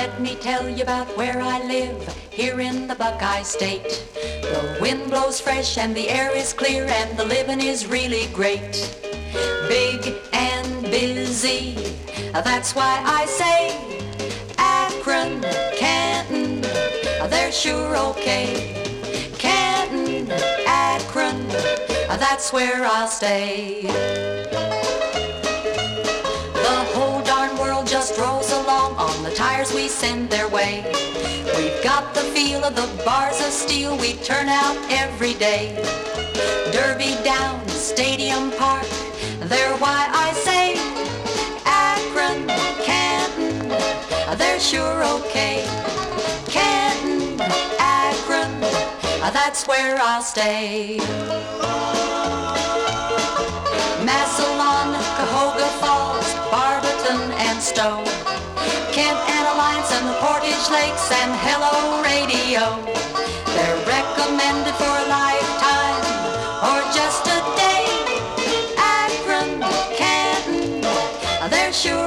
Let me tell you about where I live, here in the Buckeye State. The wind blows fresh and the air is clear and the living is really great. Big and busy, that's why I say Akron, Canton, they're sure okay. Canton, Akron, that's where I'll stay. The whole darn world just rolls along on the tires we send their way. We've got the feel of the bars of steel we turn out every day. Derby Down, Stadium Park, they're why I say Akron, Canton, they're sure okay. Canton, Akron, that's where I'll stay. Massillon, Cahoga Falls, Barberton and Stowe, Kent and Alliance and the Portage Lakes and Hello Radio. They're recommended for a lifetime or just a day. Akron, Canton, they're sure